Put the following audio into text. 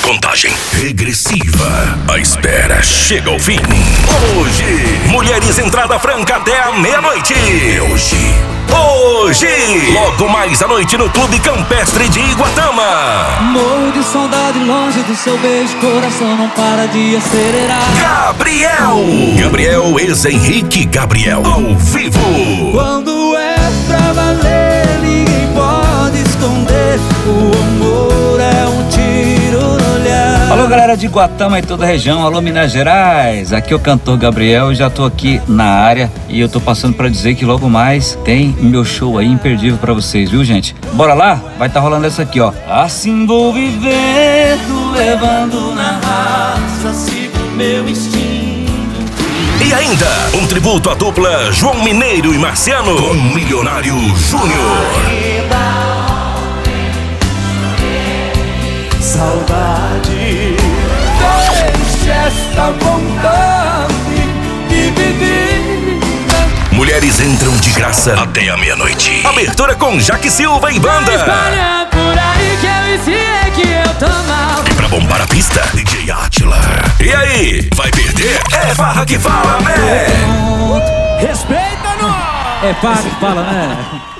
Contagem regressiva. A espera chega ao fim. Hoje, mulheres entrada franca até a meia-noite. Hoje, logo mais à noite no Clube Campestre de Iguatama. Morro de saudade longe do seu beijo, coração não para de acelerar. Gabriel, ex-Henrique Gabriel, ao vivo. Quando é pra valer, ninguém pode esconder. O amor é um tiro no olhar. Alô, galera de Iguatama e toda a região, alô, Minas Gerais. Aqui é o cantor Gabriel e já tô aqui na área. E eu tô passando pra dizer que logo mais tem meu show aí imperdível pra vocês, viu, gente? Bora lá? Vai tá rolando essa aqui, ó. Assim vou vivendo, levando na raça, sigo meu instinto. E ainda, um tributo à dupla João Mineiro e Marciano com Milionário Júnior. Saudade, deixe esta vontade dividida. Mulheres entram de graça até a meia-noite. Abertura com Jaque Silva e banda. Espalha por aí que eu ensinei que eu tô mal. E pra bombar a pista, DJ Átila. E aí, vai perder? É farra que fala, né? Respeita nós! É farra que fala, né?